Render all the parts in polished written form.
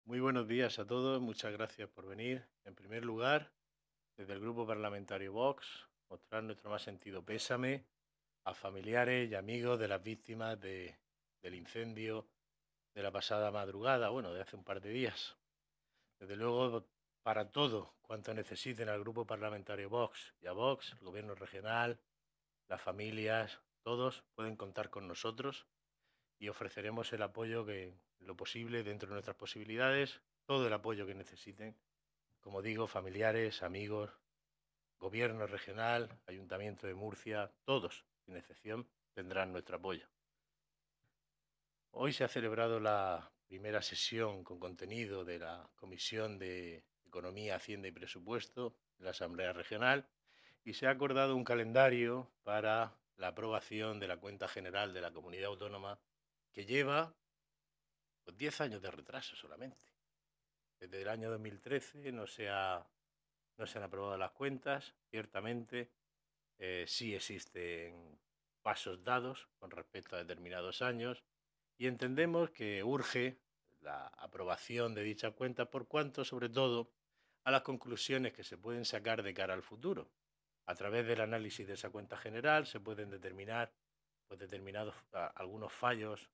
Muy buenos días a todos, muchas gracias por venir. En primer lugar, desde el Grupo Parlamentario Vox, mostrar nuestro más sentido pésame a familiares y amigos de las víctimas del incendio de la pasada madrugada, bueno, de hace un par de días. Desde luego, para todo cuanto necesiten al Grupo Parlamentario Vox y a Vox, el Gobierno regional, las familias, todos pueden contar con nosotros y ofreceremos el apoyo que, lo posible, dentro de nuestras posibilidades, todo el apoyo que necesiten. Como digo, familiares, amigos, gobierno regional, Ayuntamiento de Murcia, todos, sin excepción, tendrán nuestro apoyo. Hoy se ha celebrado la primera sesión con contenido de la Comisión de Economía, Hacienda y Presupuesto de la Asamblea Regional y se ha acordado un calendario para la aprobación de la cuenta general de la comunidad autónoma que lleva 10 años de retraso solamente. Desde el año 2013 no se han aprobado las cuentas, ciertamente. Sí existen pasos dados con respecto a determinados años y entendemos que urge la aprobación de dicha cuenta por cuanto, sobre todo, a las conclusiones que se pueden sacar de cara al futuro. A través del análisis de esa cuenta general se pueden determinar pues, algunos fallos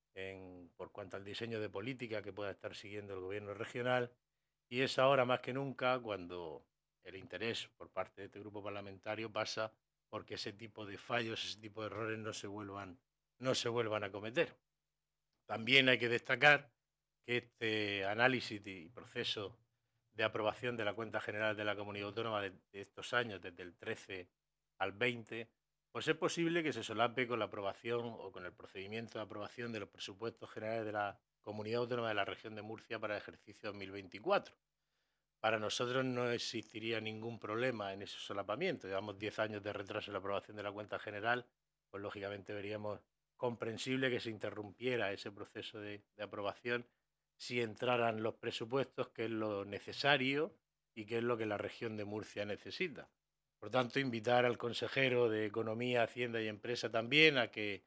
por cuanto al diseño de política que pueda estar siguiendo el gobierno regional y es ahora más que nunca cuando el interés por parte de este grupo parlamentario pasa porque ese tipo de fallos, ese tipo de errores no se vuelvan a cometer. También hay que destacar que este análisis y proceso de aprobación de la cuenta general de la comunidad autónoma de estos años, desde el 13 al 20, pues es posible que se solape con la aprobación o con el procedimiento de aprobación de los presupuestos generales de la comunidad autónoma de la región de Murcia para el ejercicio 2024. Para nosotros no existiría ningún problema en ese solapamiento. Llevamos 10 años de retraso en la aprobación de la cuenta general, pues lógicamente veríamos comprensible que se interrumpiera ese proceso de aprobación si entraran los presupuestos, que es lo necesario y que es lo que la región de Murcia necesita. Por tanto, invitar al consejero de Economía, Hacienda y Empresa también a que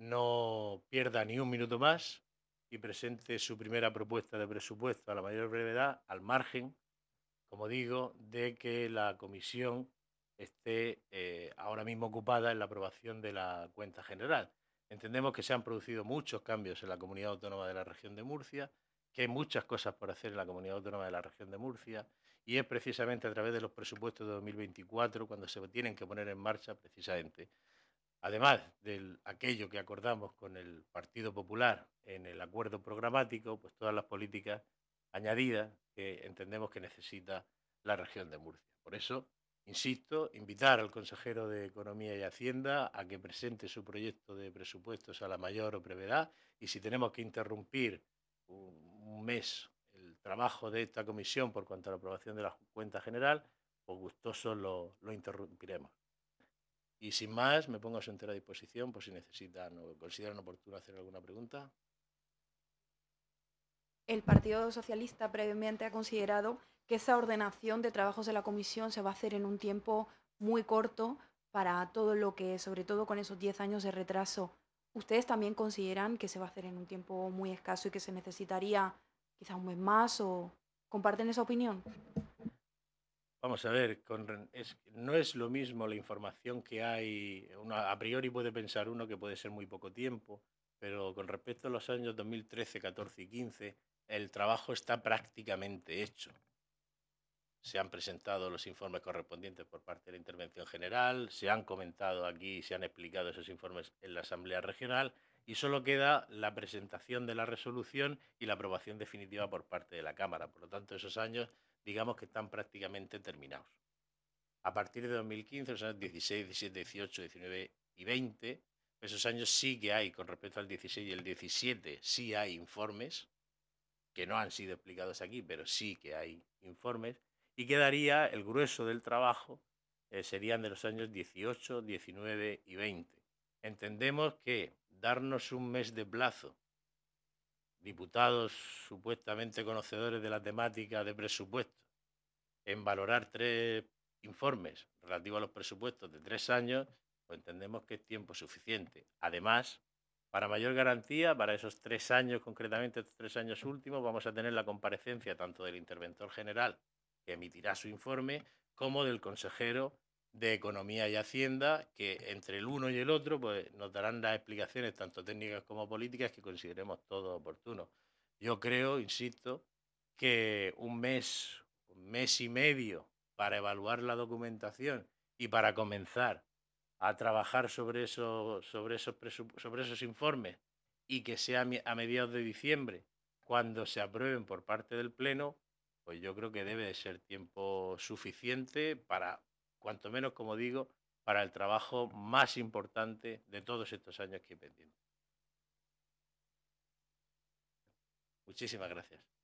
no pierda ni un minuto más y presente su primera propuesta de presupuesto a la mayor brevedad, al margen, como digo, de que la comisión esté ahora mismo ocupada en la aprobación de la cuenta general. Entendemos que se han producido muchos cambios en la comunidad autónoma de la región de Murcia, que hay muchas cosas por hacer en la comunidad autónoma de la región de Murcia y es precisamente a través de los presupuestos de 2024 cuando se tienen que poner en marcha precisamente, además de aquello que acordamos con el Partido Popular en el acuerdo programático, pues todas las políticas añadidas que entendemos que necesita la región de Murcia. Por eso, insisto, invitar al consejero de Economía y Hacienda a que presente su proyecto de presupuestos a la mayor brevedad y si tenemos que interrumpir un mes el trabajo de esta comisión por cuanto a la aprobación de la cuenta general, pues gustosos lo interrumpiremos. Y sin más, me pongo a su entera disposición por si necesitan o consideran oportuno hacer alguna pregunta. El Partido Socialista previamente ha considerado que esa ordenación de trabajos de la comisión se va a hacer en un tiempo muy corto para todo lo que, sobre todo con esos 10 años de retraso. ¿Ustedes también consideran que se va a hacer en un tiempo muy escaso y que se necesitaría quizá un mes más o comparten esa opinión? Vamos a ver, no es lo mismo la información que hay. A priori puede pensar uno que puede ser muy poco tiempo, pero con respecto a los años 2013, 14 y 15, el trabajo está prácticamente hecho. Se han presentado los informes correspondientes por parte de la Intervención General, se han comentado aquí, se han explicado esos informes en la Asamblea Regional y solo queda la presentación de la resolución y la aprobación definitiva por parte de la Cámara. Por lo tanto, esos años, digamos que están prácticamente terminados. A partir de 2015, los años 16, 17, 18, 19 y 20, esos años sí que hay, con respecto al 16 y el 17, sí hay informes que no han sido explicados aquí, pero sí que hay informes, y quedaría el grueso del trabajo, serían de los años 18, 19 y 20. Entendemos que darnos un mes de plazo, diputados supuestamente conocedores de la temática de presupuesto, en valorar 3 informes relativos a los presupuestos de 3 años, pues entendemos que es tiempo suficiente. Además, Para mayor garantía, para esos 3 años, concretamente estos 3 años últimos, vamos a tener la comparecencia tanto del interventor general, que emitirá su informe, como del consejero de Economía y Hacienda, que entre el uno y el otro pues, nos darán las explicaciones, tanto técnicas como políticas, que consideremos todos oportunos. Yo creo, insisto, que un mes y medio para evaluar la documentación y para comenzar a trabajar sobre esos informes y que sea a mediados de diciembre cuando se aprueben por parte del Pleno, pues yo creo que debe de ser tiempo suficiente para, cuanto menos, como digo, para el trabajo más importante de todos estos años que hay pendiente. Muchísimas gracias.